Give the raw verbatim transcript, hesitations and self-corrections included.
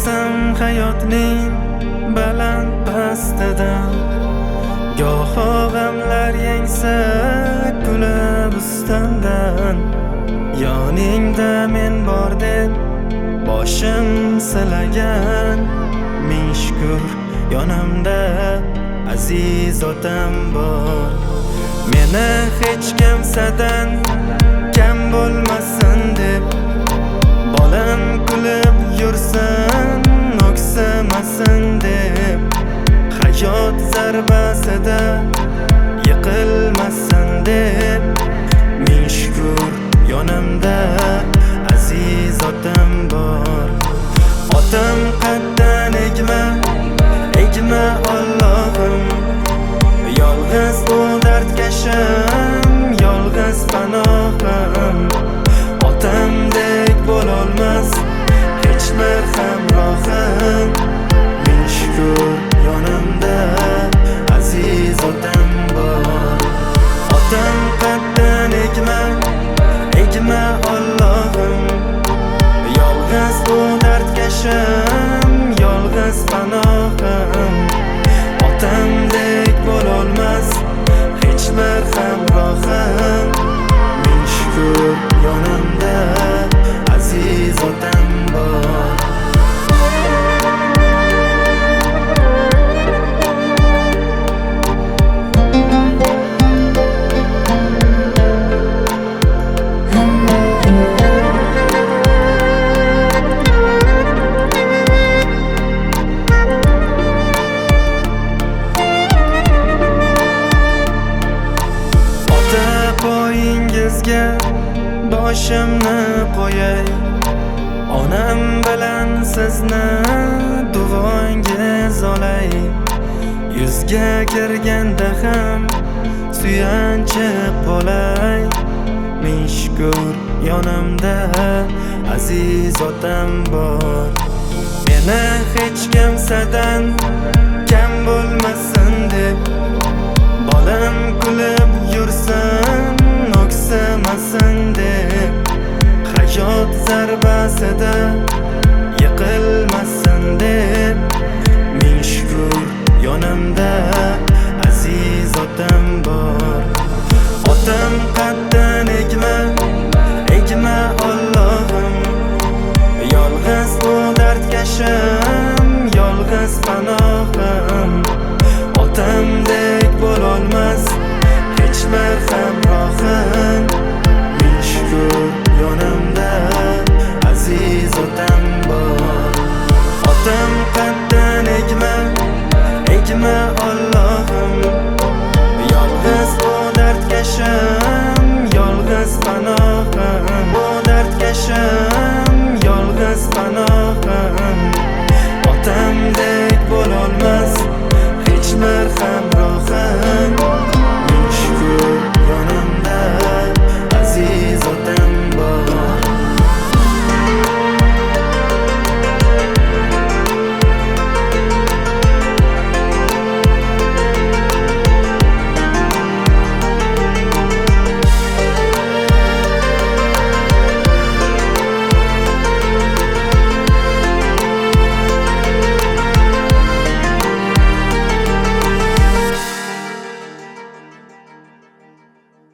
Yurmasam hayotning baland pastidan, goho g'amlar yengsa kulib ustamdan. Yoningda men bor deb boshim silagan, ming shukr yonimda aziz otam bor. Meni hech kimsadan kam bo'lmasin deb, bolam kulib yursin o'ksamasin deb, hayot zarbasida yiqilmasin deb, ming shukr yonimda aziz otam bor. Otam qaddan egma, egma Allohim, yolg'iz u dardkashim, yolg'iz panohim. Otamdek bo'lolmas hech bir hamrohim, ming shukr yonimda aziz otam bor. Otam qaddan egma, egma Allohim, yolg'iz u dardkashim, yolg'iz panohim. Otamdek bo'lolmas hech bir hamrohim, ming shukr yonimda aziz otam bor. Poyingizga boshimni qo'yay, onam bilan sizni duongiz olay. Yuzga kirganda ham suyanchiq bo'lay, ming shukr yonimda aziz otam bor. Meni hech kimsadan kam bo'lmasin deb, bolam kulib yursin o'ksamasin deb, hayot zarbasida yiqilmasin deb, ming shukr yonimda aziz otam bor. Otam qaddan egma, egma Allohim, yolg'iz u dardkashim, yolg'iz panohim.